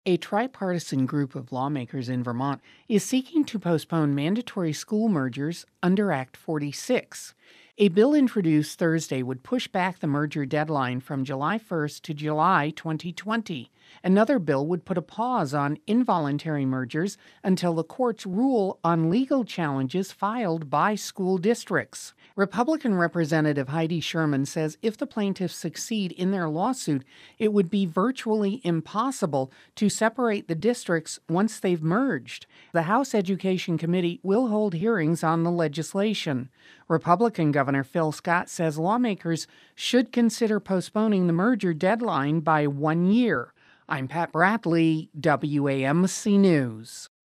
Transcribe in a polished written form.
A tripartisan group of lawmakers in Vermont is seeking to postpone mandatory school mergers under Act 46. A bill introduced Thursday would push back the merger deadline from July 1st to July 2020. Another bill would put a pause on involuntary mergers until the courts rule on legal challenges filed by school districts. Republican Representative Heidi Sherman says if the plaintiffs succeed in their lawsuit, it would be virtually impossible to separate the districts once they've merged. The House Education Committee will hold hearings on the legislation. Republican Governor Phil Scott says lawmakers should consider postponing the merger deadline by 1 year. I'm Pat Bradley, WAMC News.